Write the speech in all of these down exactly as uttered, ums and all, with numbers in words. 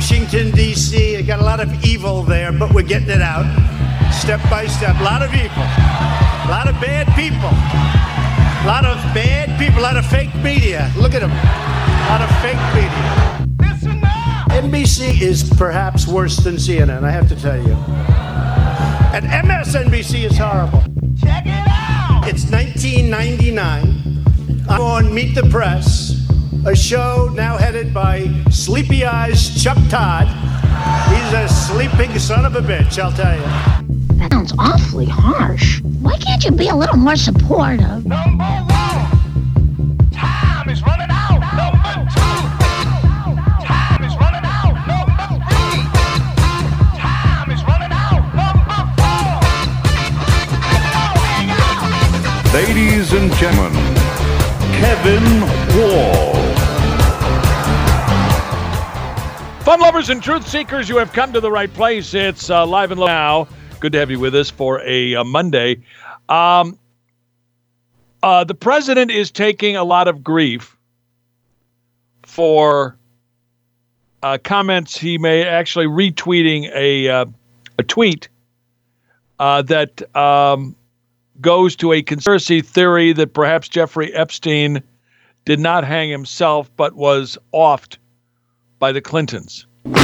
Washington, D C. I got a lot of evil there, but we're getting it out step by step. A lot of evil. A lot of bad people. A lot of bad people. A lot of fake media. Look at them. A lot of fake media. Listen now. N B C is perhaps worse than C N N, I have to tell you. And M S N B C is horrible. Check it out. It's nineteen ninety-nine. I'm on Meet the Press, a show now headed by Sleepy Eyes Chuck Todd. He's a sleeping son of a bitch, I'll tell you. That sounds awfully harsh. Why can't you be a little more supportive? Number one, time is running out. Number two, time is running out. Number three, time is running out. Number four. Ladies and gentlemen, Kevin Wall. Fun lovers and truth seekers, you have come to the right place. It's uh, live and low now. Good to have you with us for a, a Monday. Um, uh, the president is taking a lot of grief for uh, comments he made, actually retweeting a uh, a tweet uh, that um, goes to a conspiracy theory that perhaps Jeffrey Epstein did not hang himself, but was offed by the Clintons.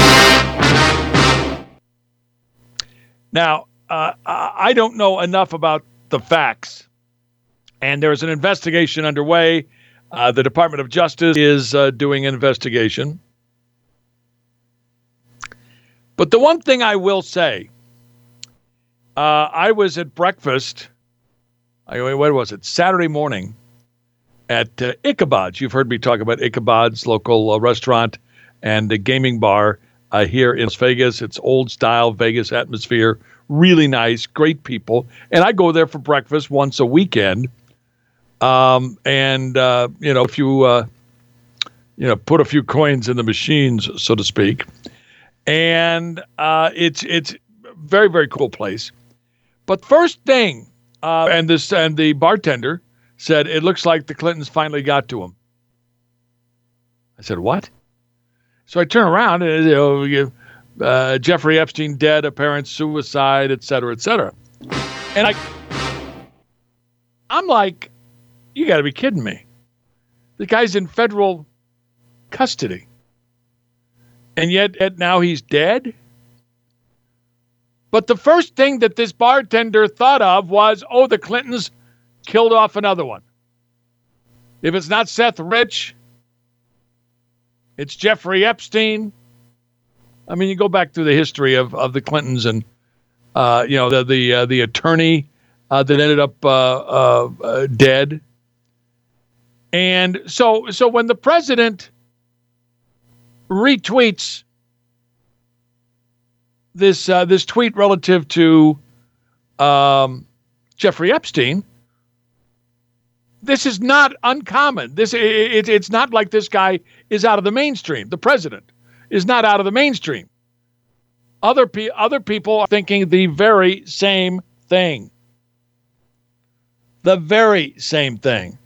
Now, uh, I don't know enough about the facts, and there is an investigation underway. Uh, the Department of Justice is uh, doing an investigation. But the one thing I will say, uh, I was at breakfast, I, what was it, Saturday morning at uh, Ichabod's. You've heard me talk about Ichabod's, local uh, restaurant and a gaming bar uh, here in Las Vegas. It's old style Vegas atmosphere, really nice, great people. And I go there for breakfast once a weekend. Um, and, uh, you know, if you, uh, you know, put a few coins in the machines, so to speak. And uh, it's it's very, very cool place. But first thing, uh, and this and the bartender said, it looks like the Clintons finally got to him. I said, what? So I turn around and, you know, uh, Jeffrey Epstein dead, apparent suicide, et cetera, et cetera. And I, I'm like, you got to be kidding me. The guy's in federal custody. And yet, yet now he's dead? But the first thing that this bartender thought of was, oh, the Clintons killed off another one. If it's not Seth Rich, it's Jeffrey Epstein. I mean, you go back through the history of, of the Clintons and, uh, you know, the the uh, the attorney uh, that ended up uh, uh, uh, dead. And so so when the president retweets this uh, this tweet relative to um, Jeffrey Epstein, this is not uncommon. This it, it, it's not like this guy is out of the mainstream. The president is not out of the mainstream. Other pe- other people are thinking the very same thing. The very same thing.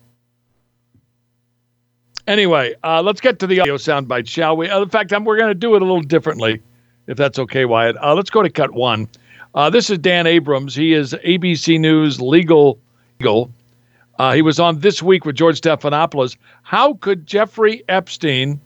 Anyway, uh, let's get to the audio soundbite, shall we? Uh, in fact, I'm, we're going to do it a little differently, if that's okay, Wyatt. Uh, let's go to cut one. Uh, this is Dan Abrams. He is A B C News legal. legal. Uh, he was on This Week with George Stephanopoulos. How could Jeffrey Epstein,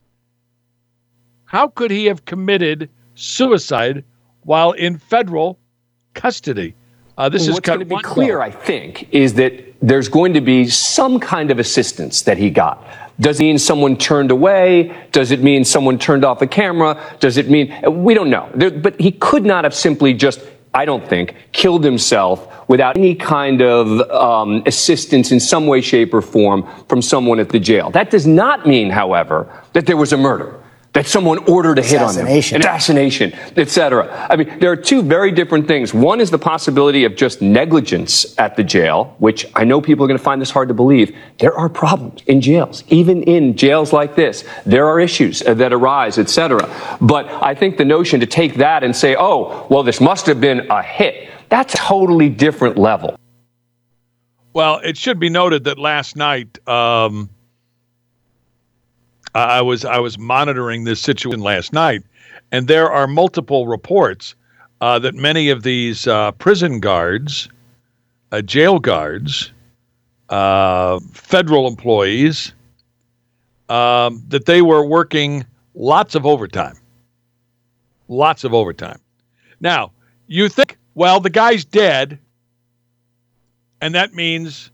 how could he have committed suicide while in federal custody? Uh, this What's is cut going to be one. clear, I think, is that there's going to be some kind of assistance that he got. Does it mean someone turned away? Does it mean someone turned off a camera? Does it mean, we don't know. There, but he could not have simply just, I don't think, killed himself without any kind of um, assistance in some way, shape, or form from someone at the jail. That does not mean, however, that there was a murder, that someone ordered a hit on him, assassination, et cetera. I mean, there are two very different things. One is the possibility of just negligence at the jail, which I know people are going to find this hard to believe. There are problems in jails, even in jails like this. There are issues that arise, et cetera. But I think the notion to take that and say, oh, well, this must have been a hit, that's a totally different level. Well, it should be noted that last night, um, I was I was monitoring this situation last night, and there are multiple reports uh, that many of these uh, prison guards, uh, jail guards, uh, federal employees, um, that they were working lots of overtime. Lots of overtime. Now, you think, well, the guy's dead, and that means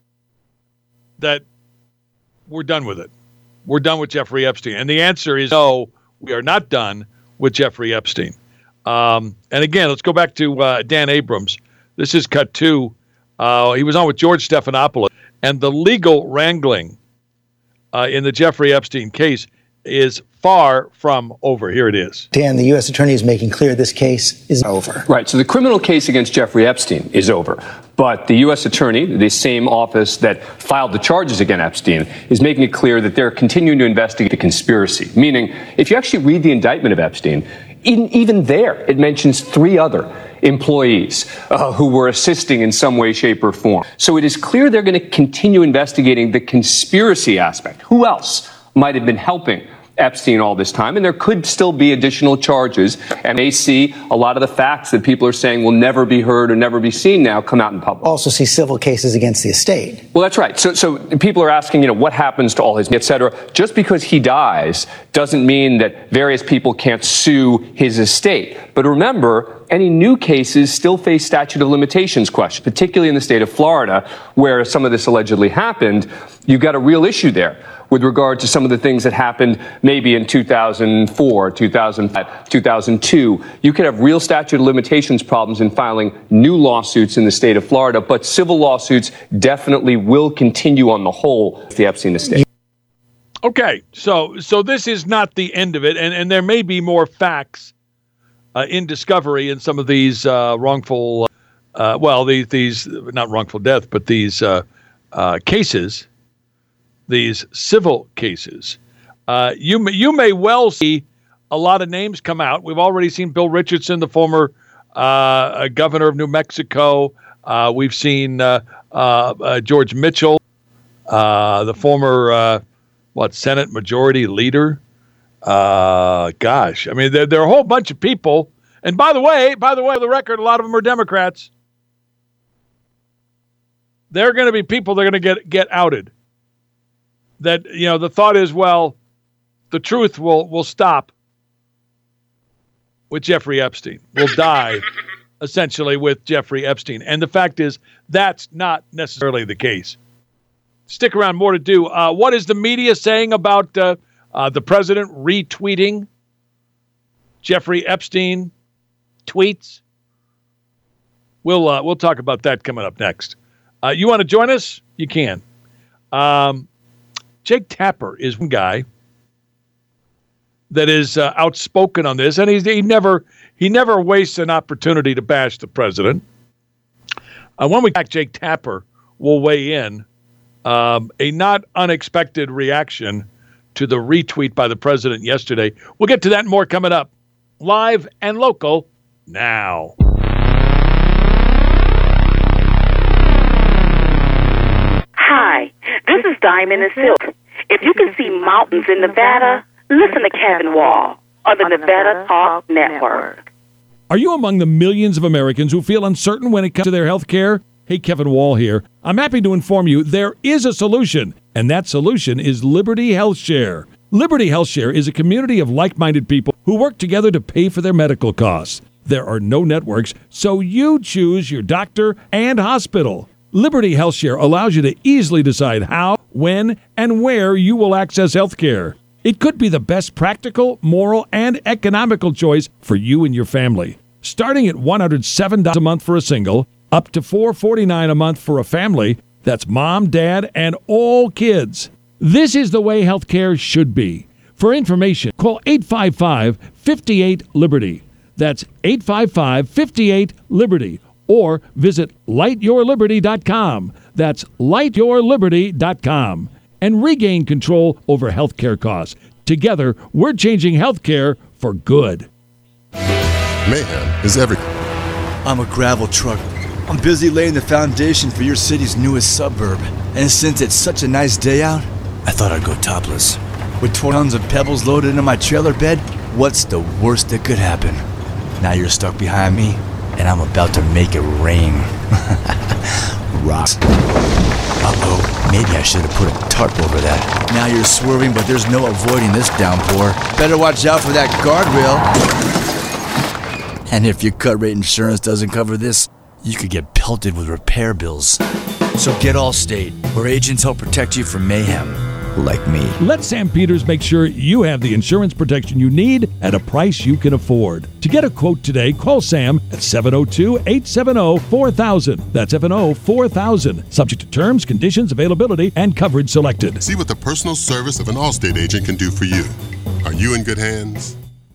that we're done with it. We're done with Jeffrey Epstein. And the answer is no, we are not done with Jeffrey Epstein. Um, and again, let's go back to uh, Dan Abrams. This is cut two. Uh, he was on with George Stephanopoulos. And the legal wrangling uh, in the Jeffrey Epstein case is far from over. Here it is. Dan, the U S attorney is making clear this case is over. Right. So the criminal case against Jeffrey Epstein is over. But the U S attorney, the same office that filed the charges against Epstein, is making it clear that they're continuing to investigate the conspiracy. Meaning, if you actually read the indictment of Epstein, in, even there, it mentions three other employees uh, who were assisting in some way, shape, or form. So it is clear they're going to continue investigating the conspiracy aspect. Who else might have been helping Epstein all this time? And there could still be additional charges, and they see a lot of the facts that people are saying will never be heard or never be seen now come out in public. Also see civil cases against the estate. Well, that's right. So, so people are asking, you know, what happens to all his, et cetera. Just because he dies doesn't mean that various people can't sue his estate. But remember, any new cases still face statute of limitations question, particularly in the state of Florida, where some of this allegedly happened. You've got a real issue there with regard to some of the things that happened maybe in two thousand four, two thousand five, two thousand two. You could have real statute of limitations problems in filing new lawsuits in the state of Florida, but civil lawsuits definitely will continue on the whole with the Epstein estate. Okay, so so this is not the end of it, and, and there may be more facts uh, in discovery in some of these uh, wrongful, uh, well, these, these, not wrongful death, but these uh, uh, cases, these civil cases. Uh, you, may, you may well see a lot of names come out. We've already seen Bill Richardson, the former uh, governor of New Mexico. Uh, we've seen uh, uh, uh, George Mitchell, uh, the former, uh, what, Senate Majority Leader. Uh, gosh, I mean, there, there are a whole bunch of people. And by the way, by the way, for the record, a lot of them are Democrats. There are going to be people that are going to get get outed. That, you know, the thought is, well, the truth will will stop with Jeffrey Epstein. Will die, essentially, with Jeffrey Epstein. And the fact is, that's not necessarily the case. Stick around, more to do. Uh, what is the media saying about uh, uh, the president retweeting Jeffrey Epstein tweets? We'll uh, we'll talk about that coming up next. Uh, you want to join us? You can. Um, Jake Tapper is one guy that is uh, outspoken on this, and he's, he never he never wastes an opportunity to bash the president. Uh, when we back, Jake Tapper will weigh in. Um, a not unexpected reaction to the retweet by the president yesterday. We'll get to that and more coming up. Live and local now. Hi, this is Diamond and Silk. If you can see mountains in Nevada, listen to Kevin Wall on the Nevada Talk Network. Are you among the millions of Americans who feel uncertain when it comes to their health care? Hey, Kevin Wall here. I'm happy to inform you there is a solution, and that solution is Liberty Health Share. Liberty Health Share is a community of like-minded people who work together to pay for their medical costs. There are no networks, so you choose your doctor and hospital. Liberty Health Share allows you to easily decide how, when, and where you will access health care. It could be the best practical, moral, and economical choice for you and your family. Starting at one hundred seven dollars a month for a single, up to four hundred forty-nine dollars a month for a family. That's mom, dad, and all kids. This is the way healthcare should be. For information, call eight five five, five eight, Liberty. That's eight five five, five eight, Liberty. Or visit light your liberty dot com. That's light your liberty dot com. And regain control over healthcare costs. Together, we're changing healthcare for good. Mayhem is everything. I'm a gravel trucker. I'm busy laying the foundation for your city's newest suburb. And since it's such a nice day out, I thought I'd go topless. With tons of pebbles loaded into my trailer bed, what's the worst that could happen? Now you're stuck behind me, and I'm about to make it rain. Rocks. Uh-oh, maybe I should have put a tarp over that. Now you're swerving, but there's no avoiding this downpour. Better watch out for that guardrail. And if your cut rate insurance doesn't cover this, you could get pelted with repair bills. So get Allstate, where agents help protect you from mayhem, like me. Let Sam Peters make sure you have the insurance protection you need at a price you can afford. To get a quote today, call Sam at seven oh two, eight seven oh, four thousand. That's seven oh four thousand. Subject to terms, conditions, availability, and coverage selected. See what the personal service of an Allstate agent can do for you. Are you in good hands?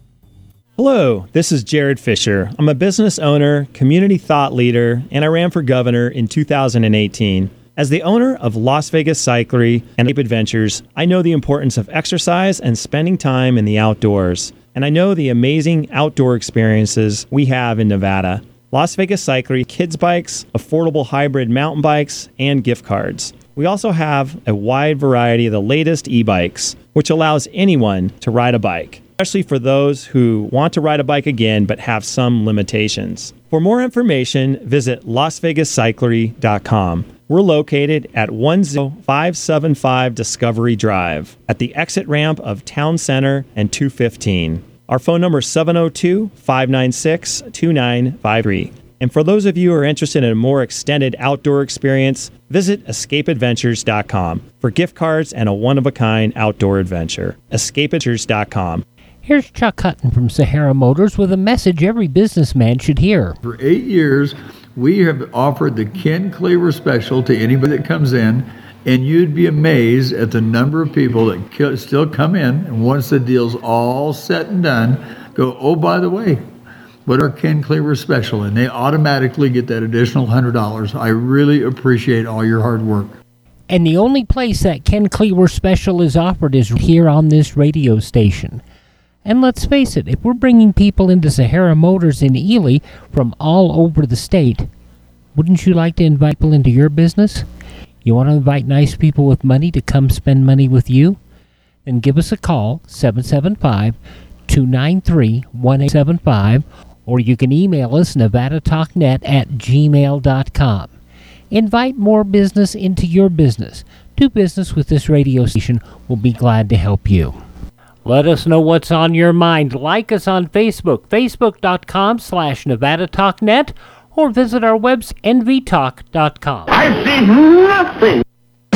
Hello, this is Jared Fisher. I'm a business owner, community thought leader, and I ran for governor in two thousand eighteen. As the owner of Las Vegas Cyclery and Cape Adventures, I know the importance of exercise and spending time in the outdoors. And I know the amazing outdoor experiences we have in Nevada. Las Vegas Cyclery kids bikes, affordable hybrid mountain bikes, and gift cards. We also have a wide variety of the latest e-bikes, which allows anyone to ride a bike, especially for those who want to ride a bike again but have some limitations. For more information, visit las vegas cyclery dot com. We're located at one oh five seven five Discovery Drive at the exit ramp of Town Center and two fifteen. Our phone number is seven oh two, five nine six, two nine five three. And for those of you who are interested in a more extended outdoor experience, visit escape adventures dot com for gift cards and a one-of-a-kind outdoor adventure. escape adventures dot com. Here's Chuck Hutton from Sahara Motors with a message every businessman should hear. For eight years, we have offered the Ken Cleaver Special to anybody that comes in, and you'd be amazed at the number of people that ki- still come in, and once the deal's all set and done, go, oh, by the way, what our Ken Cleaver Special? And they automatically get that additional one hundred dollars. I really appreciate all your hard work. And the only place that Ken Cleaver Special is offered is here on this radio station. And let's face it, if we're bringing people into Sahara Motors in Ely from all over the state, wouldn't you like to invite people into your business? You want to invite nice people with money to come spend money with you? Then give us a call, seven seven five, two nine three, one eight seven five, or you can email us, nevada talk net at gmail dot com. Invite more business into your business. Do business with this radio station. We'll be glad to help you. Let us know what's on your mind. Like us on Facebook, facebook.com slash Nevada Talk Net, or visit our website, n v talk dot com. I see nothing.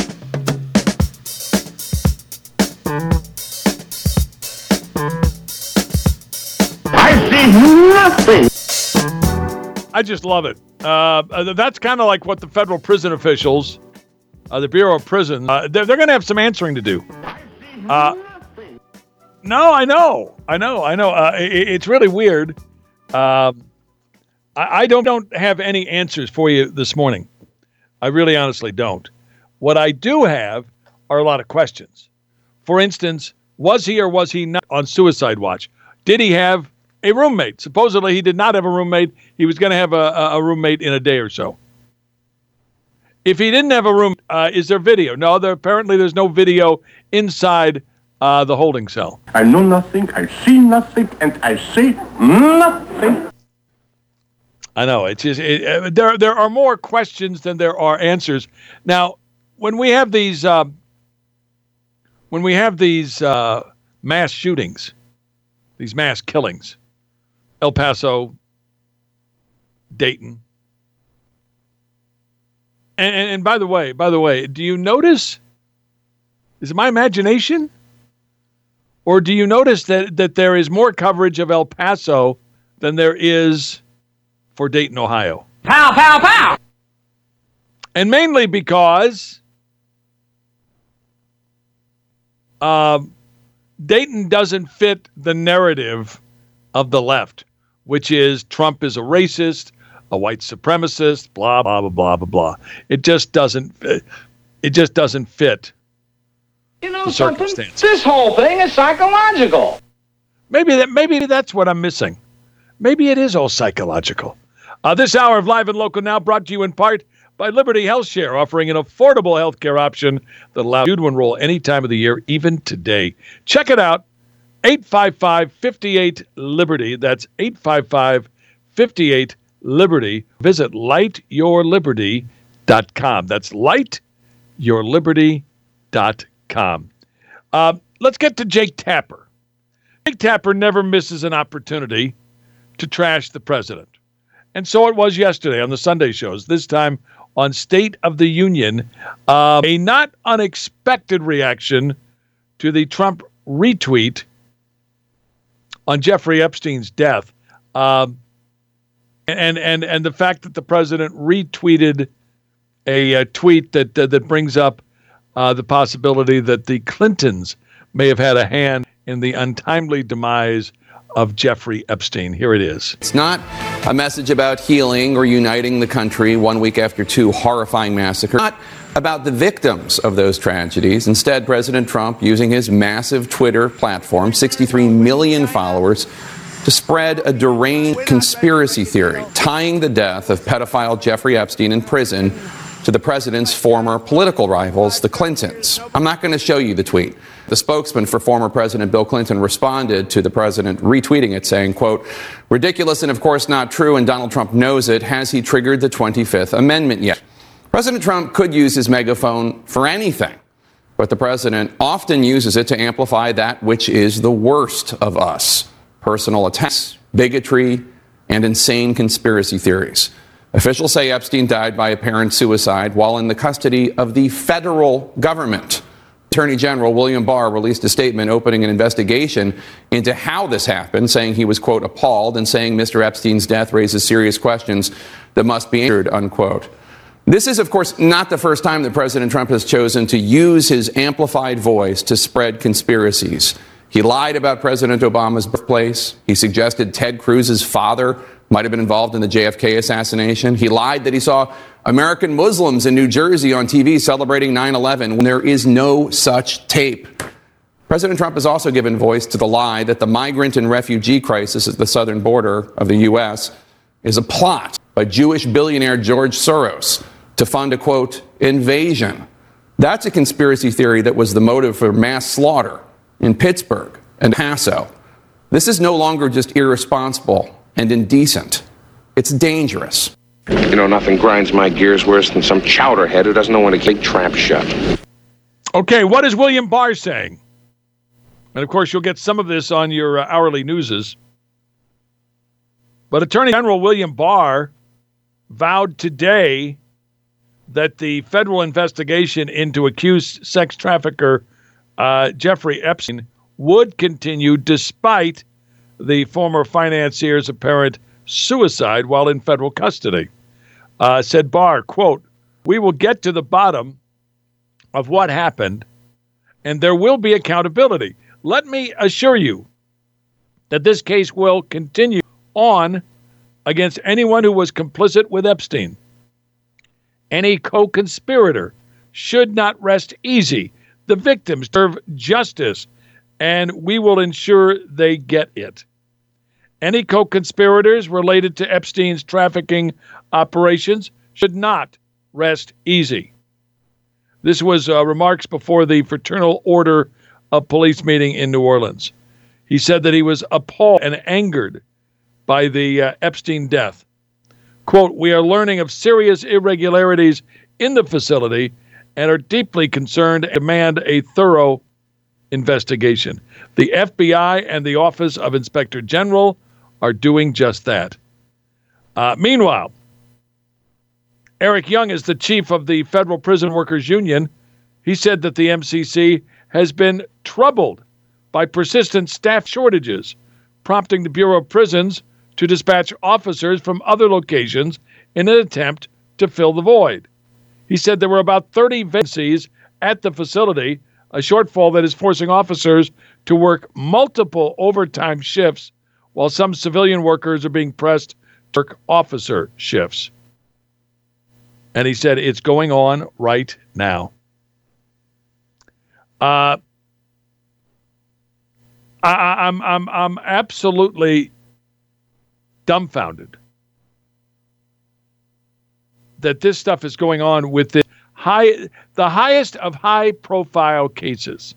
I see nothing. I just love it. Uh, that's kind of like what the federal prison officials, uh, the Bureau of Prisons, uh, they're, they're going to have some answering to do. Uh, no, I know. I know. I know. Uh, it, it's really weird. Um, I, I don't, don't have any answers for you this morning. I really honestly don't. What I do have are a lot of questions. For instance, was he or was he not on suicide watch? Did he have a roommate? Supposedly he did not have a roommate. He was going to have a, a roommate in a day or so. If he didn't have a room, uh, is there video? No, there apparently there's no video inside uh, the holding cell. I know nothing, I see nothing, and I say nothing. I know. It's just it, uh, there. There are more questions than there are answers. Now, when we have these, uh, when we have these uh, mass shootings, these mass killings, El Paso, Dayton, and, and, and by the way, by the way, do you notice? Is it my imagination, or do you notice that that there is more coverage of El Paso than there is for Dayton, Ohio? Pow, pow, pow! And mainly because uh, Dayton doesn't fit the narrative of the left, which is Trump is a racist, a white supremacist, blah, blah, blah, blah, blah, blah. It just doesn't fit. It just doesn't fit You know the something? circumstances. This whole thing is psychological. Maybe that. Maybe that's what I'm missing. Maybe it is all psychological. Uh, this hour of Live and Local Now brought to you in part by Liberty HealthShare, offering an affordable healthcare option that allows you to enroll any time of the year, even today. Check it out, eight five five, five eight, Liberty. That's eight five five, five eight, Liberty. Visit light your liberty dot com. That's light your liberty dot com. Uh, let's get to Jake Tapper. Jake Tapper never misses an opportunity to trash the president. And so it was yesterday on the Sunday shows, this time on State of the Union, uh, a not unexpected reaction to the Trump retweet on Jeffrey Epstein's death. Um, and, and, and the fact that the president retweeted a, a tweet that, uh, that brings up uh, the possibility that the Clintons may have had a hand in the untimely demise of Jeffrey Epstein. Here it is. It's not a message about healing or uniting the country one week after two horrifying massacres. Not about the victims of those tragedies. Instead, President Trump using his massive Twitter platform, sixty-three million followers, to spread a deranged conspiracy theory, tying the death of pedophile Jeffrey Epstein in prison to the president's former political rivals, the Clintons. I'm not going to show you the tweet. The spokesman for former President Bill Clinton responded to the president retweeting it, saying, quote, ridiculous and of course not true, and Donald Trump knows it. Has he triggered the twenty-fifth Amendment yet? President Trump could use his megaphone for anything, but the president often uses it to amplify that which is the worst of us: personal attacks, bigotry, and insane conspiracy theories. Officials say Epstein died by apparent suicide while in the custody of the federal government. Attorney General William Barr released a statement opening an investigation into how this happened, saying he was, quote, appalled, and saying Mister Epstein's death raises serious questions that must be answered, unquote. This is, of course, not the first time that President Trump has chosen to use his amplified voice to spread conspiracies. He lied about President Obama's birthplace. He suggested Ted Cruz's father might have been involved in the J F K assassination. He lied that he saw American Muslims in New Jersey on T V celebrating nine eleven when there is no such tape. President Trump has also given voice to the lie that the migrant and refugee crisis at the southern border of the U S is a plot by Jewish billionaire George Soros to fund a, quote, invasion. That's a conspiracy theory that was the motive for mass slaughter in Pittsburgh and Paso. This is no longer just irresponsible and indecent. It's dangerous. You know, nothing grinds my gears worse than some chowderhead who doesn't know when to keep trap shut. Okay, what is William Barr saying? And of course, you'll get some of this on your uh, hourly newses. But Attorney General William Barr vowed today that the federal investigation into accused sex trafficker uh, Jeffrey Epstein would continue despite the former financier's apparent suicide while in federal custody. Uh, said Barr, quote, we will get to the bottom of what happened, and there will be accountability. Let me assure you that this case will continue on against anyone who was complicit with Epstein. Any co-conspirator should not rest easy. The victims deserve justice, and we will ensure they get it. Any co-conspirators related to Epstein's trafficking operations should not rest easy. This was uh, remarks before the Fraternal Order of Police meeting in New Orleans. He said that he was appalled and angered by the uh, Epstein death. Quote, we are learning of serious irregularities in the facility and are deeply concerned and demand a thorough investigation. The F B I and the Office of Inspector General are doing just that. Uh, meanwhile, Eric Young is the chief of the Federal Prison Workers Union. He said that the M C C has been troubled by persistent staff shortages, prompting the Bureau of Prisons to dispatch officers from other locations in an attempt to fill the void. He said there were about thirty vacancies at the facility, a shortfall that is forcing officers to work multiple overtime shifts, while some civilian workers are being pressed to work officer shifts. And he said it's going on right now. Uh, I, I'm I'm I'm absolutely dumbfounded that this stuff is going on with the high, the highest of high-profile cases,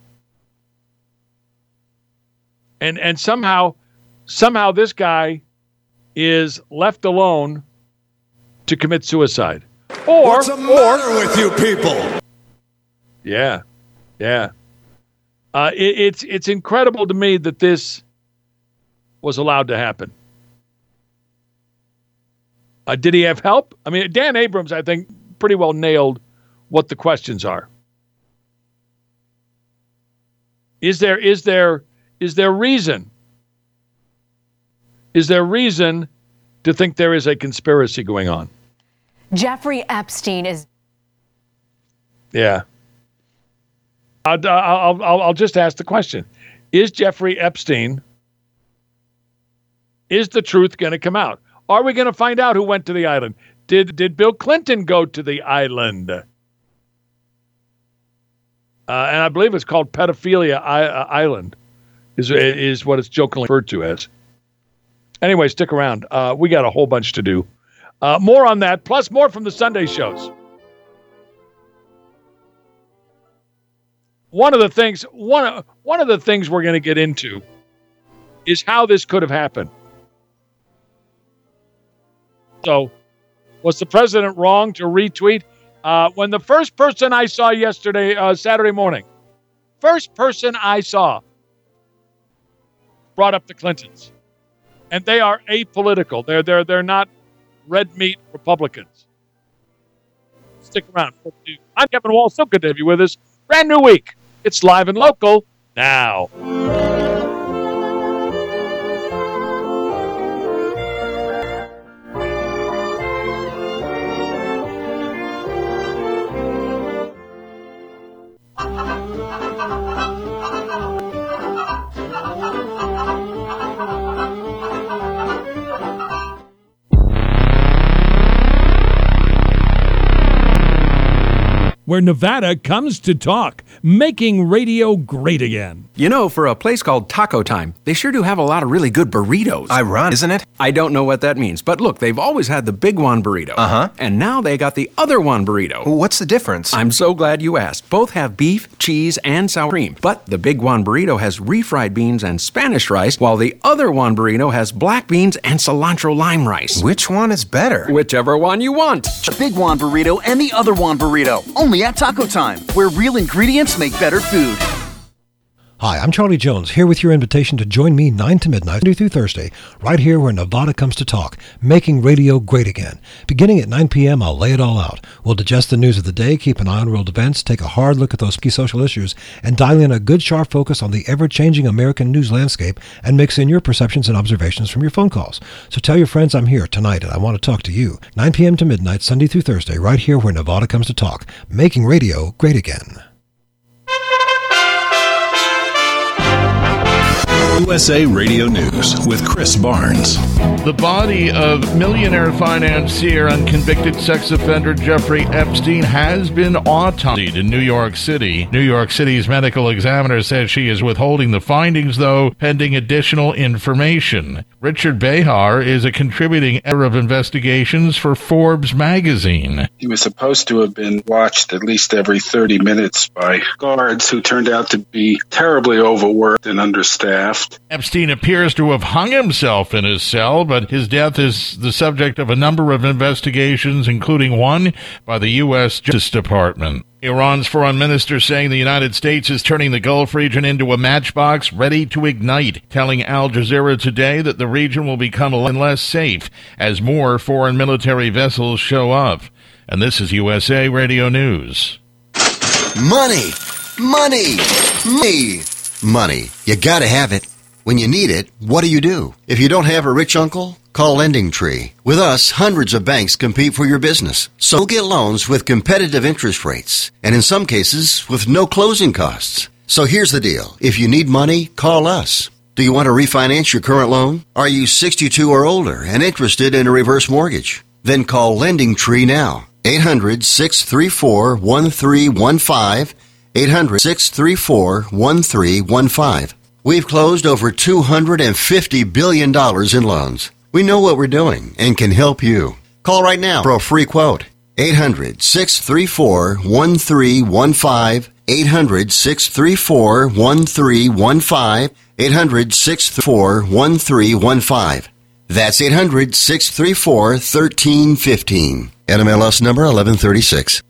and and somehow, somehow this guy is left alone to commit suicide. Or, What's the matter with you people? Yeah, yeah. Uh, it, it's it's incredible to me that this was allowed to happen. Uh, did he have help? I mean, Dan Abrams, I think, pretty well nailed what the questions are. Is there is there is there reason? Is there reason to think there is a conspiracy going on? Jeffrey Epstein is. Yeah. I'll, I'll, I'll, I'll just ask the question. Is Jeffrey Epstein, is the truth going to come out? Are we going to find out who went to the island? Did did Bill Clinton go to the island? Uh, and I believe it's called Pedophilia I, uh, Island, is, is what it's jokingly referred to as. Anyway, stick around. Uh, we got a whole bunch to do. Uh, more on that, plus more from the Sunday shows. One of the things, one of, one of the things we're going to get into is how this could have happened. So, was the president wrong to retweet? Uh, when the first person I saw yesterday, uh, Saturday morning, first person I saw brought up the Clintons, and they are apolitical. They're they're they're not red meat Republicans. Stick around. I'm Kevin Wall. So good to have you with us. Brand new week. It's live and local now. Where Nevada comes to talk, making radio great again. You know, for a place called Taco Time, they sure do have a lot of really good burritos. Ironic, isn't it? I don't know what that means, but look, they've always had the Big Juan burrito. Uh-huh. And now they got the other Juan burrito. What's the difference? I'm so glad you asked. Both have beef, cheese, and sour cream. But the Big Juan burrito has refried beans and Spanish rice, while the other Juan burrito has black beans and cilantro lime rice. Which one is better? Whichever one you want. The Big Juan burrito and the other Juan burrito. Only at Taco Time, where real ingredients make better food. Hi, I'm Charlie Jones, here with your invitation to join me nine to midnight, Monday through Thursday, right here where Nevada comes to talk, making radio great again. Beginning at nine p.m., I'll lay it all out. We'll digest the news of the day, keep an eye on world events, take a hard look at those key social issues, and dial in a good, sharp focus on the ever-changing American news landscape and mix in your perceptions and observations from your phone calls. So tell your friends I'm here tonight and I want to talk to you. nine p.m. to midnight, Sunday through Thursday, right here where Nevada comes to talk, making radio great again. U S A Radio News with Chris Barnes. The body of millionaire financier and convicted sex offender Jeffrey Epstein has been autopsied in New York City. New York City's medical examiner says she is withholding the findings, though, pending additional information. Richard Behar is a contributing editor of investigations for Forbes magazine. He was supposed to have been watched at least every thirty minutes by guards who turned out to be terribly overworked and understaffed. Epstein appears to have hung himself in his cell, but his death is the subject of a number of investigations, including one by the U S Justice Department. Iran's foreign minister saying the United States is turning the Gulf region into a matchbox ready to ignite, telling Al Jazeera today that the region will become less and less safe as more foreign military vessels show up. And this is U S A Radio News. Money! Money! Money! Money. You gotta have it. When you need it, what do you do? If you don't have a rich uncle, call Lending Tree. With us, hundreds of banks compete for your business. So you'll get loans with competitive interest rates, and in some cases, with no closing costs. So here's the deal. If you need money, call us. Do you want to refinance your current loan? Are you sixty-two or older and interested in a reverse mortgage? Then call Lending Tree now. eight hundred, six three four, one three one five. eight hundred, six three four, one three one five. We've closed over two hundred fifty billion dollars in loans. We know what we're doing and can help you. Call right now for a free quote. eight hundred, six three four, one three one five. eight hundred, six three four, one three one five. eight hundred, six three four, one three one five. That's eight hundred, six three four, one three one five. N M L S number eleven thirty-six.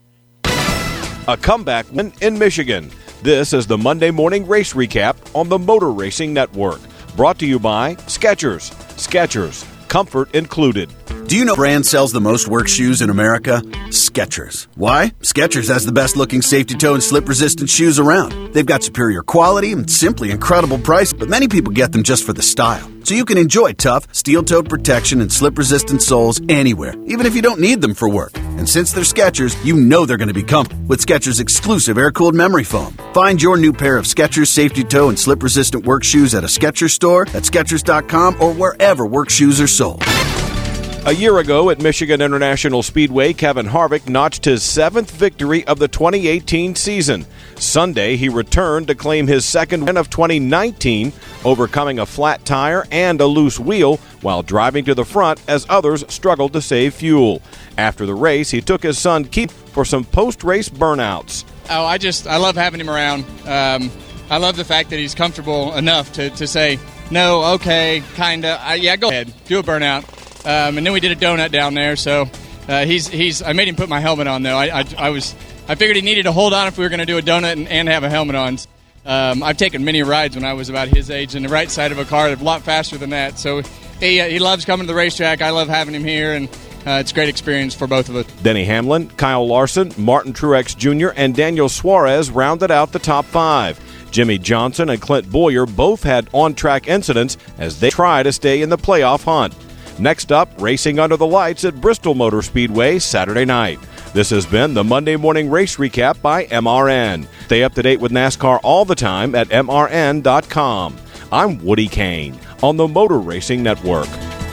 A comeback win in Michigan. This is the Monday Morning Race Recap on the Motor Racing Network. Brought to you by Skechers. Skechers, comfort included. Do you know brand sells the most work shoes in America? Skechers. Why? Skechers has the best looking safety toe and slip resistant shoes around. They've got superior quality and simply incredible price, but many people get them just for the style. So you can enjoy tough, steel-toed protection and slip-resistant soles anywhere, even if you don't need them for work. And since they're Skechers, you know they're going to be comfortable with Skechers' exclusive air-cooled memory foam. Find your new pair of Skechers safety toe and slip-resistant work shoes at a Skechers store, at Skechers dot com, or wherever work shoes are sold. A year ago at Michigan International Speedway, Kevin Harvick notched his seventh victory of the twenty eighteen season. Sunday, he returned to claim his second win of twenty nineteen, overcoming a flat tire and a loose wheel while driving to the front as others struggled to save fuel. After the race, he took his son Keith for some post-race burnouts. Oh, I just, I love having him around. Um, I love the fact that he's comfortable enough to, to say, no, okay, kind of, uh, yeah, go ahead, do a burnout. Um, and then we did a donut down there, so uh, he's he's. I made him put my helmet on though. I, I, I was I figured he needed to hold on if we were going to do a donut and, and have a helmet on. Um, I've taken many rides when I was about his age in the right side of a car, a lot faster than that. So he uh, he loves coming to the racetrack. I love having him here, and uh, it's a great experience for both of us. Denny Hamlin, Kyle Larson, Martin Truex Junior, and Daniel Suarez rounded out the top five. Jimmy Johnson and Clint Boyer both had on-track incidents as they try to stay in the playoff hunt. Next up, racing under the lights at Bristol Motor Speedway Saturday night. This has been the Monday Morning Race Recap by M R N. Stay up to date with NASCAR all the time at M R N dot com. I'm Woody Kane on the Motor Racing Network.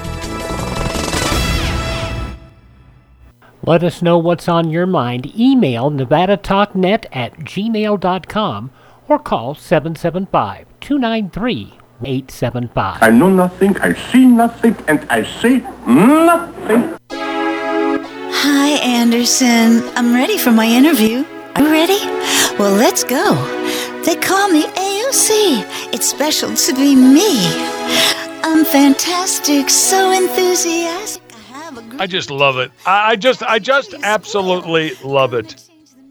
Let us know what's on your mind. Email nevada talk net at gmail dot com or call seven seven five, two nine three, eight seven five. I know nothing, I see nothing, and I say nothing. Hi, Anderson. I'm ready for my interview. Are you ready? Well, let's go. They call me A O C. It's special to be me. I'm fantastic, so enthusiastic. I just love it. I I just, I just absolutely love it.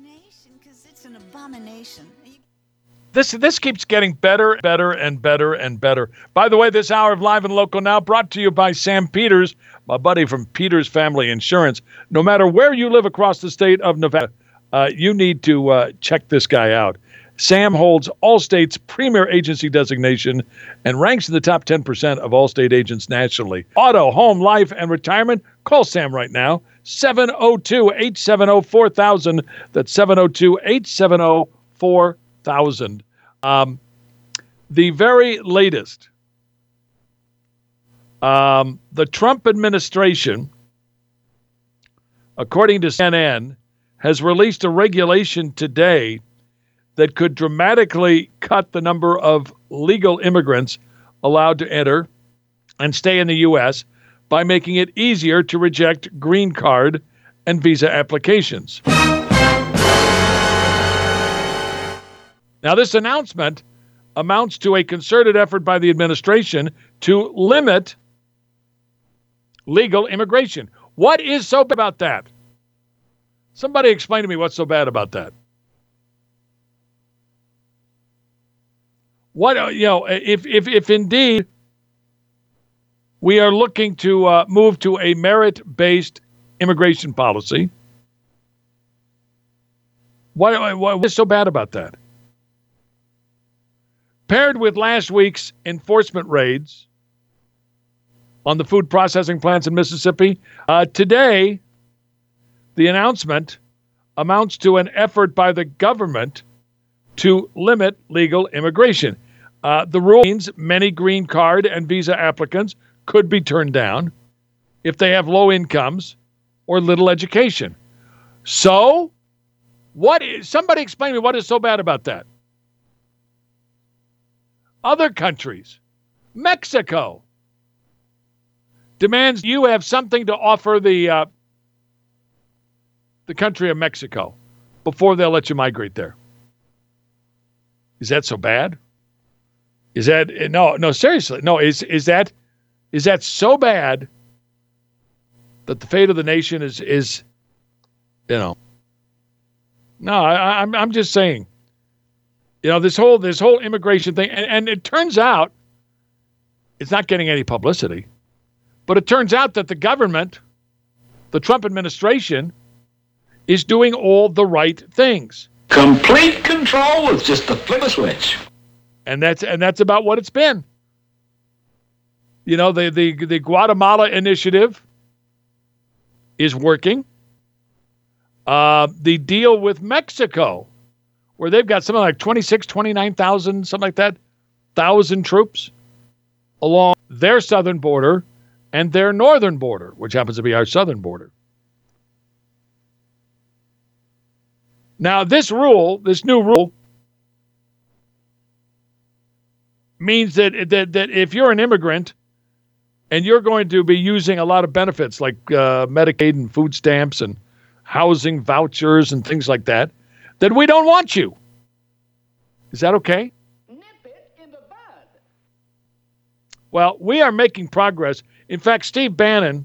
This this keeps getting better, better, and better, and better. By the way, this hour of Live and Local Now brought to you by Sam Peters, my buddy from Peters Family Insurance. No matter where you live across the state of Nevada, uh, you need to uh, check this guy out. Sam holds Allstate's premier agency designation and ranks in the top ten percent of Allstate agents nationally. Auto, home, life, and retirement. Call Sam right now, seven oh two, eight seven oh, four thousand. That's seven oh two, eight seven oh, four thousand. Um, the very latest, um, the Trump administration, according to C N N, has released a regulation today that could dramatically cut the number of legal immigrants allowed to enter and stay in the U S by making it easier to reject green card and visa applications. Now, this announcement amounts to a concerted effort by the administration to limit legal immigration. What is so bad about that? Somebody explain to me what's so bad about that. What, you know, if if if indeed we are looking to uh, move to a merit-based immigration policy, what, what is so bad about that? Paired with last week's enforcement raids on the food processing plants in Mississippi, uh, today the announcement amounts to an effort by the government to limit legal immigration. Uh, the rule means many green card and visa applicants could be turned down if they have low incomes or little education. So, what is, somebody explain to me what is so bad about that? Other countries, Mexico, demands you have something to offer the uh, the country of Mexico before they'll let you migrate there. Is that so bad? Is that no, no, seriously. No, is is that is that so bad that the fate of the nation is is you know. No, I, I'm I'm just saying. You know, this whole this whole immigration thing, and, and it turns out it's not getting any publicity, but it turns out that the government, the Trump administration, is doing all the right things. Complete control with just the flip of a switch. And that's and that's about what it's been. You know, the the, the Guatemala initiative is working. Uh, the deal with Mexico, where they've got something like twenty-six, twenty-nine thousand, something like that, thousand troops along their southern border and their northern border, which happens to be our southern border. Now, this rule, this new rule, means that, that that if you're an immigrant and you're going to be using a lot of benefits like uh, Medicaid and food stamps and housing vouchers and things like that, then we don't want you. Is that okay? Nip it in the bud. Well, we are making progress. In fact, Steve Bannon,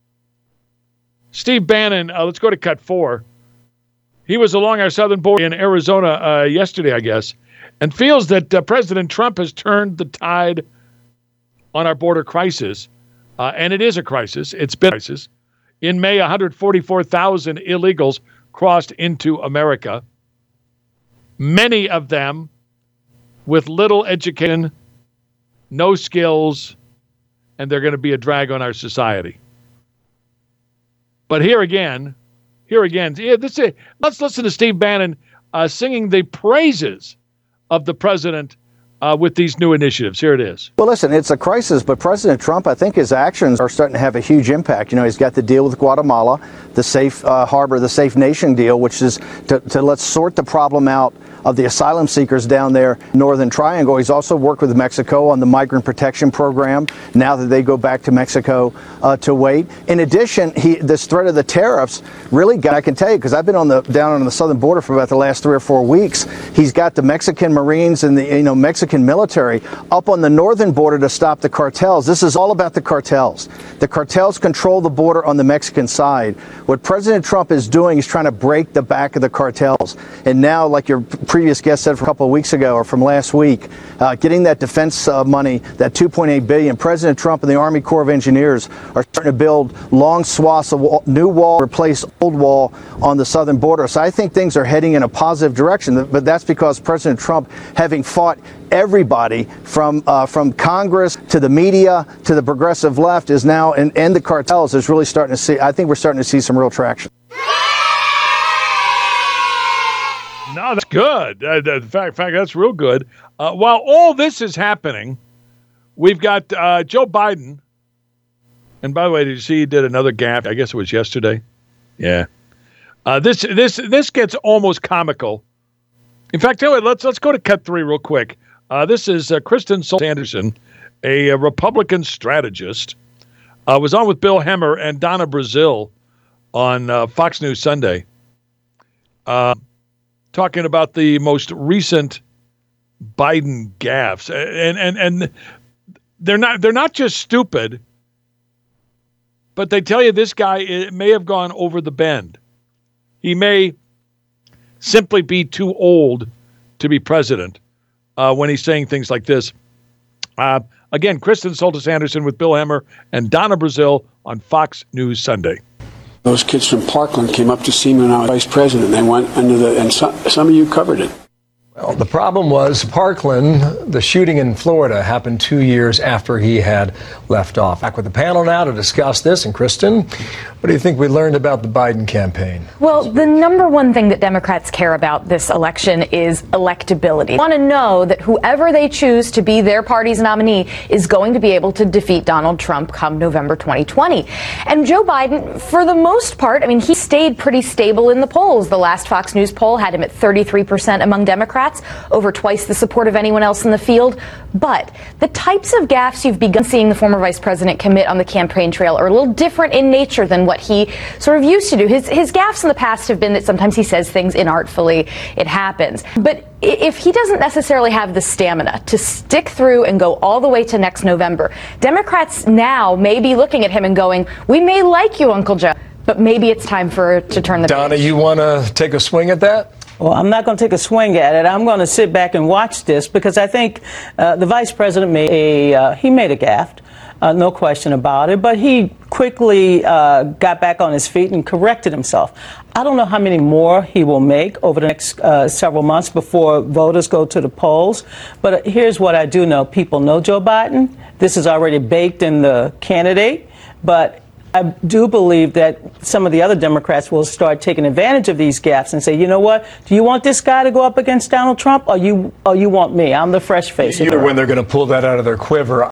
Steve Bannon, uh, let's go to cut four. He was along our southern border in Arizona uh, yesterday, I guess, and feels that uh, President Trump has turned the tide on our border crisis. Uh, and it is a crisis. It's been a crisis. In May, one hundred forty-four thousand illegals crossed into America. Many of them with little education, no skills, and they're going to be a drag on our society. But here again, here again, yeah, this is, let's listen to Steve Bannon uh, singing the praises of the president uh, with these new initiatives. Here it is. Well, listen, it's a crisis, but President Trump, I think his actions are starting to have a huge impact. You know, he's got the deal with Guatemala, the safe uh, harbor, the safe nation deal, which is to, to let's sort the problem out of the asylum seekers down there, Northern Triangle. He's also worked with Mexico on the migrant protection program now that they go back to Mexico uh, to wait. In addition, he, this threat of the tariffs really got, I can tell you, because I've been on the down on the southern border for about the last three or four weeks. He's got the Mexican Marines and the you know Mexican military up on the northern border to stop the cartels. This is all about the cartels. The cartels control the border on the Mexican side. What President Trump is doing is trying to break the back of the cartels. And now, like your previous guest said from a couple of weeks ago or from last week, uh, getting that defense uh, money, that two point eight billion dollars, President Trump and the Army Corps of Engineers are starting to build long swaths of wall, new wall, replace old wall on the southern border. So I think things are heading in a positive direction, but that's because President Trump, having fought everybody from uh, from Congress to the media to the progressive left, is now, and, and the cartels is really starting to see, I think we're starting to see some real traction. No, that's good. Uh, in fact, in fact, that's real good. Uh, while all this is happening, we've got uh, Joe Biden. And by the way, did you see he did another gaffe? I guess it was yesterday. Yeah. Uh, this this this gets almost comical. In fact, tell you what, let's let's go to cut three real quick. Uh, this is uh, Kristen Anderson, a, a Republican strategist, uh, was on with Bill Hemmer and Donna Brazile on uh, Fox News Sunday. Uh, talking about the most recent Biden gaffes. And and and they're not they're not just stupid, but they tell you this guy may have gone over the bend. He may simply be too old to be president uh, when he's saying things like this. Uh, again, Kristen Soltis Anderson with Bill Hemmer and Donna Brazile on Fox News Sunday. Those kids from Parkland came up to see me when I was vice president. They went under the, and some, some of you covered it. Well, the problem was Parkland, the shooting in Florida, happened two years after he had left off. Back with the panel now to discuss this. And Kristen, what do you think we learned about the Biden campaign? Well, the number one thing that Democrats care about this election is electability. They want to know that whoever they choose to be their party's nominee is going to be able to defeat Donald Trump come November twenty twenty. And Joe Biden, for the most part, I mean, he stayed pretty stable in the polls. The last Fox News poll had him at thirty-three percent among Democrats. Democrats, over twice the support of anyone else in the field. But the types of gaffes you've begun seeing the former vice president commit on the campaign trail are a little different in nature than what he sort of used to do. His, his gaffes in the past have been that sometimes he says things inartfully. It happens. But if he doesn't necessarily have the stamina to stick through and go all the way to next November, Democrats now may be looking at him and going, we may like you, Uncle Joe, but maybe it's time for to turn the Donna, page. you want to take a swing at that? Well, I'm not going to take a swing at it. I'm going to sit back and watch this because I think uh, the vice president made a uh, he made a gaffe. Uh, no question about it. But he quickly uh, got back on his feet and corrected himself. I don't know how many more he will make over the next uh, several months before voters go to the polls. But here's what I do know. People know Joe Biden. This is already baked in the candidate. But I do believe that some of the other Democrats will start taking advantage of these gaps and say, you know what, do you want this guy to go up against Donald Trump or you, or you want me? I'm the fresh face. Either when they're going to pull that out of their quiver.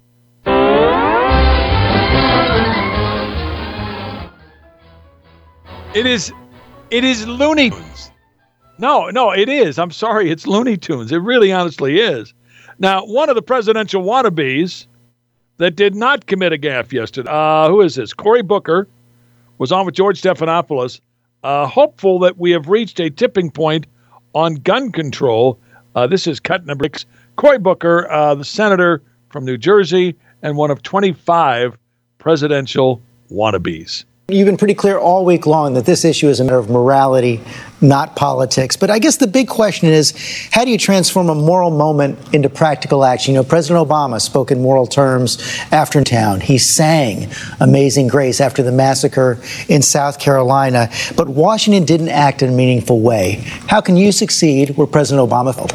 It is, it is Looney Tunes. No, no, it is. I'm sorry, it's Looney Tunes. It really honestly is. Now, one of the presidential wannabes that did not commit a gaffe yesterday, uh, who is this? Cory Booker was on with George Stephanopoulos, uh, hopeful that we have reached a tipping point on gun control. Uh, this is cut number six. Cory Booker, uh, the senator from New Jersey, and one of twenty-five presidential wannabes. You've been pretty clear all week long that this issue is a matter of morality, not politics. But I guess the big question is, how do you transform a moral moment into practical action? You know, President Obama spoke in moral terms after town. He sang Amazing Grace after the massacre in South Carolina. But Washington didn't act in a meaningful way. How can you succeed where President Obama failed?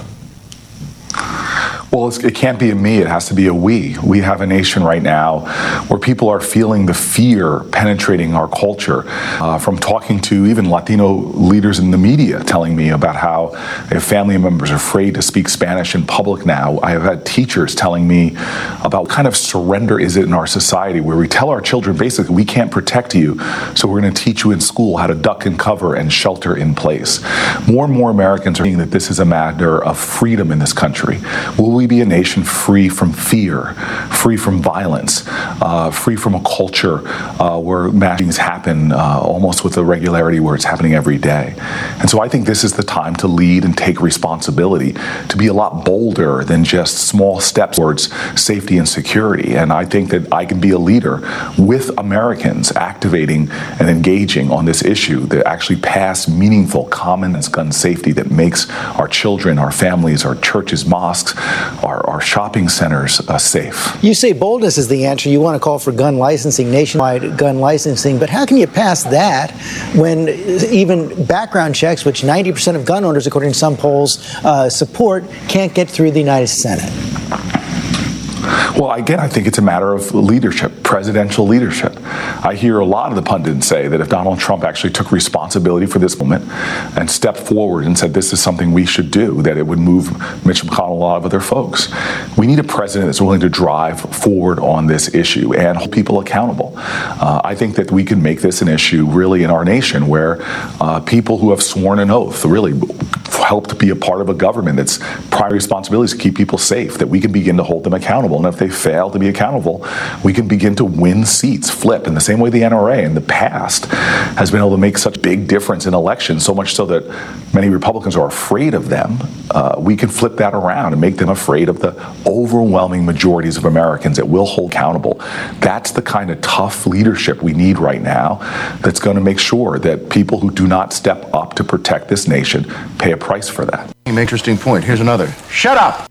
Well, it's, it can't be a me. It has to be a we. We have a nation right now where people are feeling the fear penetrating our culture. Uh, from talking to even Latino leaders in the media telling me about how they have family members afraid to speak Spanish in public now. I have had teachers telling me about what kind of surrender is it in our society where we tell our children basically we can't protect you, so we're going to teach you in school how to duck and cover and shelter in place. More and more Americans are seeing that this is a matter of freedom in this country. Will we be a nation free from fear, free from violence, uh, free from a culture uh, where mass shootings happen uh, almost with a regularity where it's happening every day? And so I think this is the time to lead and take responsibility, to be a lot bolder than just small steps towards safety and security. And I think that I can be a leader with Americans activating and engaging on this issue that actually pass meaningful common sense gun safety that makes our children, our families, our churches, mosques, Our, our shopping centers uh, safe. You say boldness is the answer. You want to call for gun licensing, nationwide gun licensing. But how can you pass that when even background checks, which ninety percent of gun owners, according to some polls, uh, support, can't get through the United Senate? Well, again, I think it's a matter of leadership, presidential leadership. I hear a lot of the pundits say that if Donald Trump actually took responsibility for this moment and stepped forward and said this is something we should do, that it would move Mitch McConnell and a lot of other folks. We need a president that's willing to drive forward on this issue and hold people accountable. Uh, I think that we can make this an issue really in our nation where uh, people who have sworn an oath really helped be a part of a government that's primary responsibility is to keep people safe, that we can begin to hold them accountable. And if they fail to be accountable, we can begin to win seats, flip, in the same way the N R A in the past has been able to make such big difference in elections, so much so that many Republicans are afraid of them. Uh, we can flip that around and make them afraid of the overwhelming majorities of Americans that will hold accountable. That's the kind of tough leadership we need right now that's going to make sure that people who do not step up to protect this nation pay a price for that. Interesting point. Here's another. Shut up!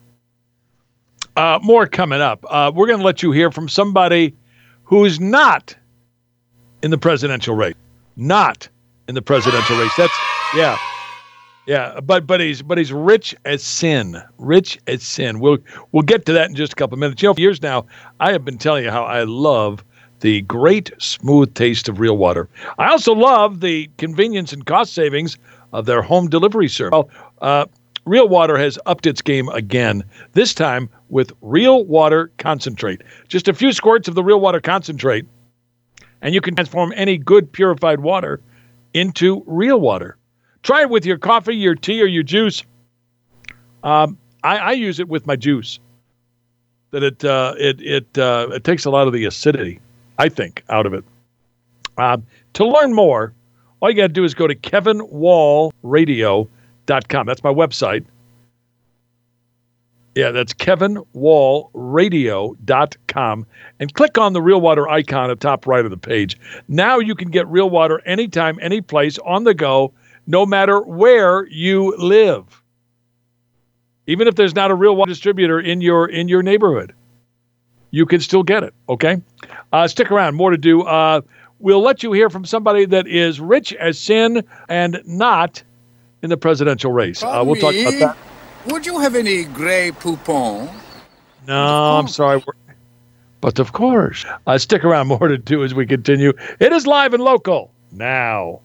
Uh, more coming up. Uh, we're going to let you hear from somebody who's not in the presidential race. Not in the presidential race. That's, yeah. Yeah, but but he's but he's rich as sin. Rich as sin. We'll we'll get to that in just a couple of minutes. You know, for years now, I have been telling you how I love the great smooth taste of Real Water. I also love the convenience and cost savings of their home delivery service. Well, uh, Real Water has upped its game again, this time with Real Water Concentrate. Just a few squirts of the Real Water Concentrate, and you can transform any good purified water into real water. Try it with your coffee, your tea, or your juice. Um, I, I use it with my juice. That it uh, it it uh, it takes a lot of the acidity, I think, out of it. Um, to learn more, all you got to do is go to kevin wall radio dot com. That's my website. Yeah, that's kevin wall radio dot com. And click on the Real Water icon at the top right of the page. Now you can get Real Water anytime, any place, on the go, no matter where you live. Even if there's not a Real Water distributor in your in your neighborhood, you can still get it, okay? Uh, stick around. More to do. Uh, we'll let you hear from somebody that is rich as sin and not in the presidential race. Uh, we'll talk about that. Would you have any Grey Poupon? No, I'm sorry. But of course. Uh, stick around. More to do as we continue. It is live and local now.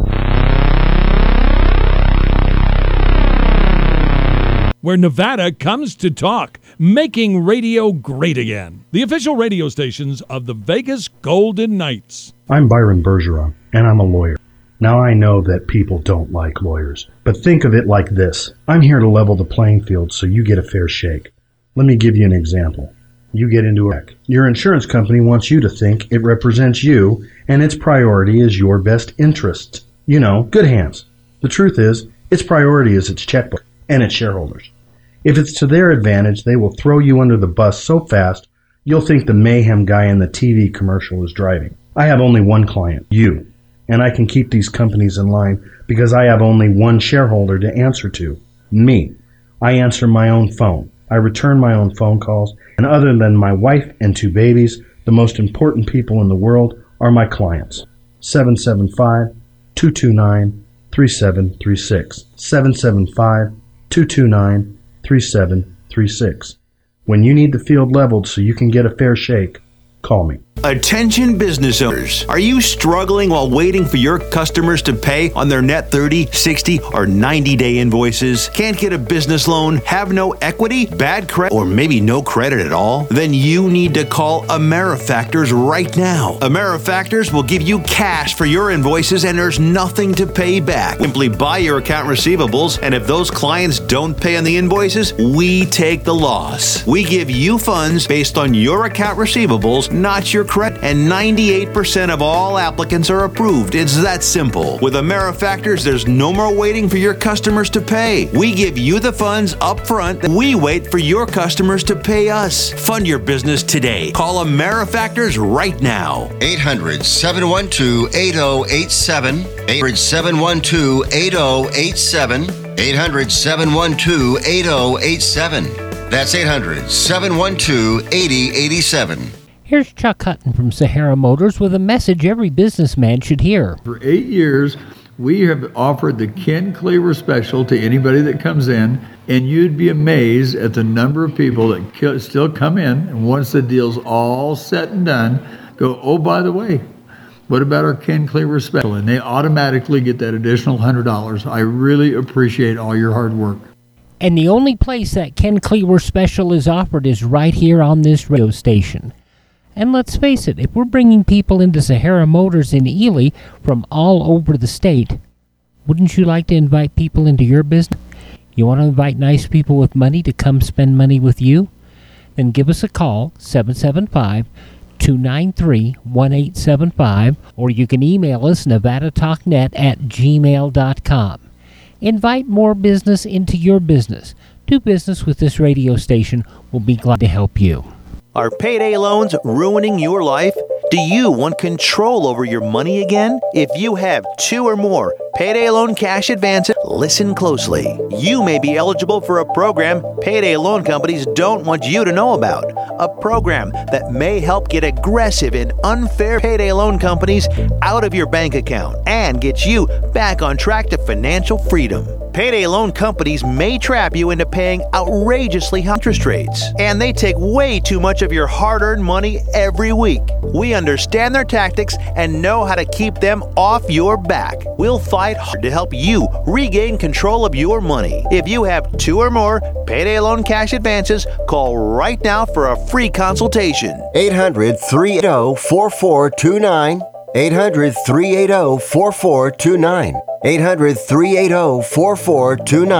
Where Nevada comes to talk, making radio great again. The official radio stations of the Vegas Golden Knights. I'm Byron Bergeron, and I'm a lawyer. Now I know that people don't like lawyers, but think of it like this. I'm here to level the playing field so you get a fair shake. Let me give you an example. You get into a wreck. Your insurance company wants you to think it represents you, and its priority is your best interest. You know, good hands. The truth is, its priority is its checkbook and its shareholders. If it's to their advantage, they will throw you under the bus so fast, you'll think the mayhem guy in the T V commercial is driving. I have only one client, you, and I can keep these companies in line because I have only one shareholder to answer to, me. I answer my own phone. I return my own phone calls, and other than my wife and two babies, the most important people in the world are my clients. seven seven five, two two nine, three seven three six. seven seven five, two two nine, three seven three six. When you need the field leveled so you can get a fair shake, call me. Attention business owners. Are you struggling while waiting for your customers to pay on their net thirty, sixty, or ninety day invoices? Can't get a business loan? Have no equity? Bad credit? Or maybe no credit at all? Then you need to call AmeriFactors right now. AmeriFactors will give you cash for your invoices and there's nothing to pay back. Simply buy your account receivables, and if those clients don't pay on the invoices, we take the loss. We give you funds based on your account receivables, not your credit, and ninety-eight percent of all applicants are approved. It's that simple. With AmeriFactors, there's no more waiting for your customers to pay. We give you the funds up front. We wait for your customers to pay us. Fund your business today. Call AmeriFactors right now. eight hundred, seven one two, eight oh eight seven. eight hundred, seven one two, eight oh eight seven. eight hundred, seven one two, eight oh eight seven. That's eight hundred, seven one two, eight oh eight seven. Here's Chuck Hutton from Sahara Motors with a message every businessman should hear. For eight years, we have offered the Ken Cleaver special to anybody that comes in, and you'd be amazed at the number of people that still come in, and once the deal's all set and done, go, oh, by the way, what about our Ken Cleaver special? And they automatically get that additional one hundred dollars. I really appreciate all your hard work. And the only place that Ken Cleaver special is offered is right here on this radio station. And let's face it, if we're bringing people into Sahara Motors in Ely from all over the state, wouldn't you like to invite people into your business? You want to invite nice people with money to come spend money with you? Then give us a call, seven seven five, two nine three, one eight seven five, or you can email us, nevada talk net at gmail dot com. Invite more business into your business. Do business with this radio station. We'll be glad to help you. Are payday loans ruining your life? Do you want control over your money again? If you have two or more payday loan cash advances, listen closely. You may be eligible for a program payday loan companies don't want you to know about. A program that may help get aggressive and unfair payday loan companies out of your bank account and get you back on track to financial freedom. Payday loan companies may trap you into paying outrageously high interest rates, and they take way too much of your hard-earned money every week. We understand their tactics and know how to keep them off your back. We'll fight hard to help you regain control of your money. If you have two or more payday loan cash advances, call right now for a free consultation. eight hundred, three eight zero, four four two nine. eight hundred, three eight zero, four four two nine. eight hundred, three eight zero, four four two nine.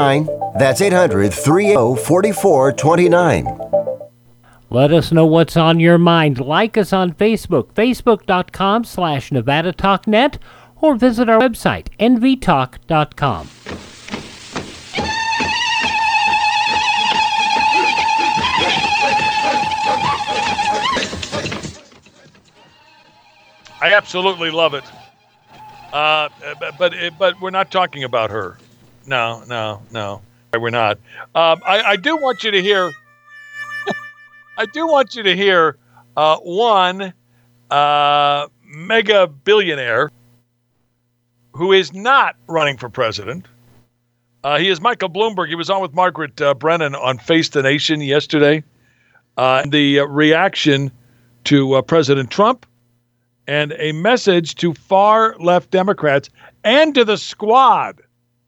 That's eight hundred, three eight zero, four four two nine. Let us know what's on your mind. Like us on Facebook, facebook.com slash Nevada Talk Net, or visit our website, N V talk dot com. I absolutely love it. Uh, but, but but we're not talking about her. No, no, no. We're not. Um, I, I do want you to hear... I do want you to hear uh, one uh, mega billionaire who is not running for president. Uh, he is Michael Bloomberg. He was on with Margaret uh, Brennan on Face the Nation yesterday. Uh, the uh, reaction to uh, President Trump and a message to far left Democrats and to the squad,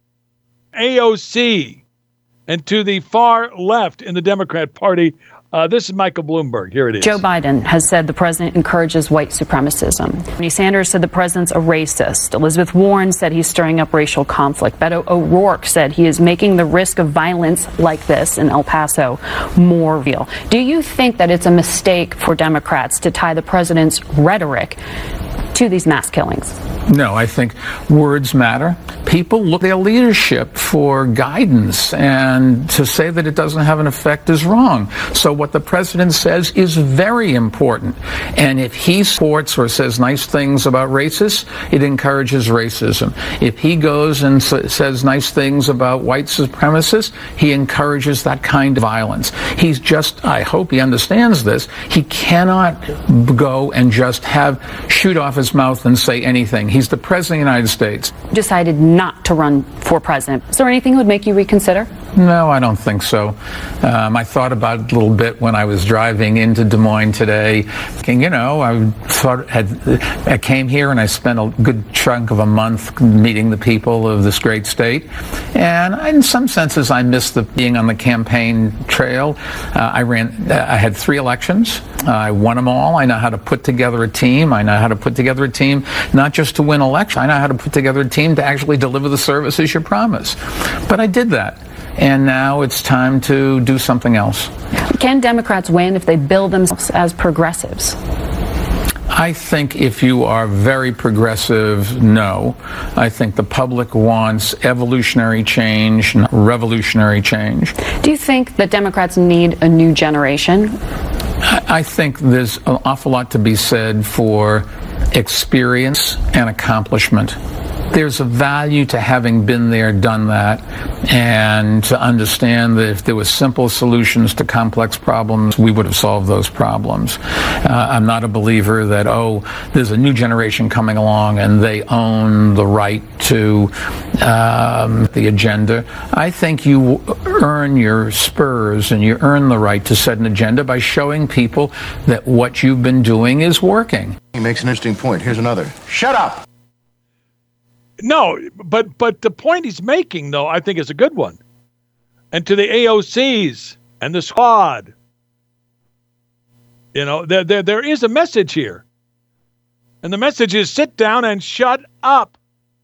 A O C, and to the far left in the Democrat Party. Uh, this is Michael Bloomberg. Here it is. Joe Biden has said the president encourages white supremacism. Bernie Sanders said the president's a racist. Elizabeth Warren said he's stirring up racial conflict. Beto O'Rourke said he is making the risk of violence like this in El Paso more real. Do you think that it's a mistake for Democrats to tie the president's rhetoric to these mass killings? No, I think words matter. People look at their leadership for guidance, and to say that it doesn't have an effect is wrong. So what the president says is very important. And if he supports or says nice things about racists, it encourages racism. If he goes and s- says nice things about white supremacists, he encourages that kind of violence. He's just, I hope he understands this, he cannot go and just have shoot off his mouth and say anything. He's the president of the United States. Decided not to run for president. Is there anything that would make you reconsider? No, I don't think so. Um, I thought about it a little bit when I was driving into Des Moines today. Thinking, you know, I thought had I came here and I spent a good chunk of a month meeting the people of this great state, and in some senses, I missed the being on the campaign trail. Uh, I ran. I had three elections. Uh, I won them all. I know how to put together a team. I know how to put together a team not just to win election. I know how to put together a team to actually deliver the services you promise. But I did that. And now it's time to do something else. Can Democrats win if they bill themselves as progressives? I think if you are very progressive, no. I think the public wants evolutionary change, not revolutionary change. Do you think that Democrats need a new generation? I think there's an awful lot to be said for experience and accomplishment. There's a value to having been there, done that, and to understand that if there were simple solutions to complex problems, we would have solved those problems. Uh, I'm not a believer that, oh, there's a new generation coming along and they own the right to um, the agenda. I think you earn your spurs and you earn the right to set an agenda by showing people that what you've been doing is working. He makes an interesting point. Here's another. Shut up! No, but but the point he's making, though, I think is a good one. And to the A O Cs and the squad, you know, there, there, there is a message here. And the message is sit down and shut up.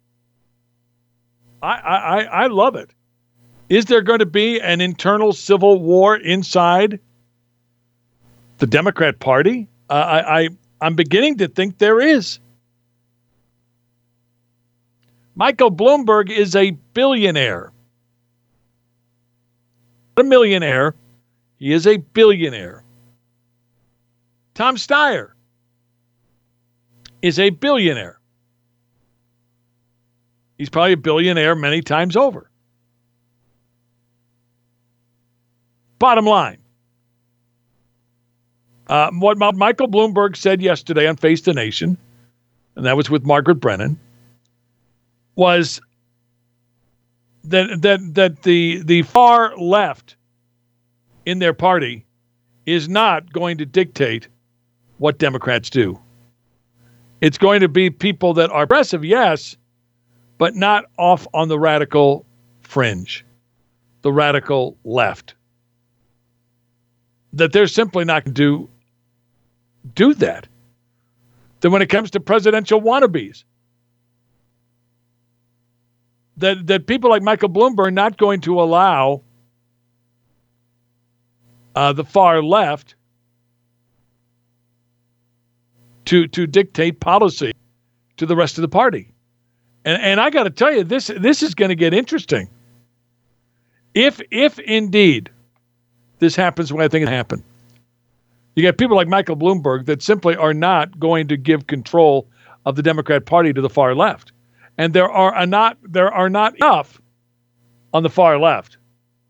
I, I, I love it. Is there going to be an internal civil war inside the Democrat Party? Uh, I, I, I'm beginning to think there is. Michael Bloomberg is a billionaire. Not a millionaire. He is a billionaire. Tom Steyer is a billionaire. He's probably a billionaire many times over. Bottom line. Uh, what Michael Bloomberg said yesterday on Face the Nation, and that was with Margaret Brennan, was that that that the the far left in their party is not going to dictate what Democrats do. It's going to be people that are progressive, yes, but not off on the radical fringe, the radical left. That they're simply not going to do that. Then when it comes to presidential wannabes, that that people like Michael Bloomberg are not going to allow uh, the far left to to dictate policy to the rest of the party. And and I got to tell you, this this is going to get interesting. If if indeed this happens the way I think it happened, you got people like Michael Bloomberg that simply are not going to give control of the Democrat Party to the far left, and there are not there are not enough on the far left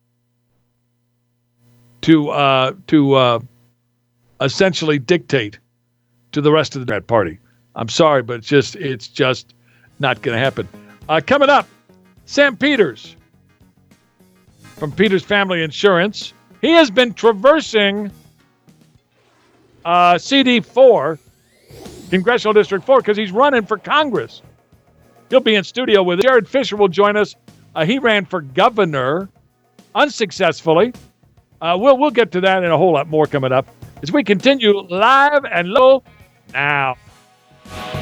to uh, to uh, essentially dictate to the rest of the Democrat Party. I'm sorry, but it's just it's just not going to happen. Uh, coming up, Sam Peters from Peters Family Insurance. He has been traversing uh, C D four, Congressional District four, because he's running for Congress. He'll be in studio with us. Jared Fisher will join us. Uh, he ran for governor unsuccessfully. Uh, we'll we'll get to that and a whole lot more coming up as we continue live and low now.